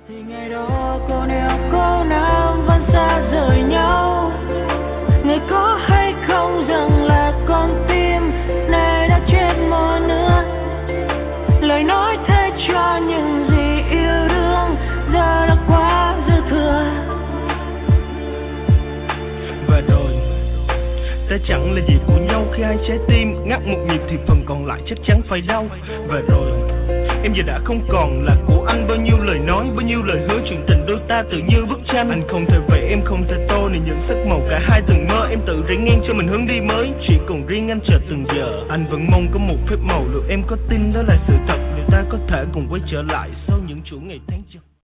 Thì ngày đó cô neo cô nam vẫn xa rời nhau. Người có hay không rằng là con tim này đã chết một nửa. Lời nói thay cho những gì yêu đương giờ đã quá dư thừa. Và rồi ta chẳng là gì của nhau khi hai trái tim ngắt một nhịp thì phần còn lại chắc chắn phải đau. Và rồi em giờ đã không còn là của anh, bao nhiêu lời nói, bao nhiêu lời hứa, chuyện tình đôi ta tự như bức tranh. Anh không thể vẽ, em không thể tô nên những sắc màu cả hai từng mơ. Em tự rẽ ngang cho mình hướng đi mới, chỉ còn riêng anh chờ từng giờ. Anh vẫn mong có một phép màu, liệu em có tin đó là sự thật, liệu ta có thể cùng quay trở lại sau những chuỗi ngày tháng chờ.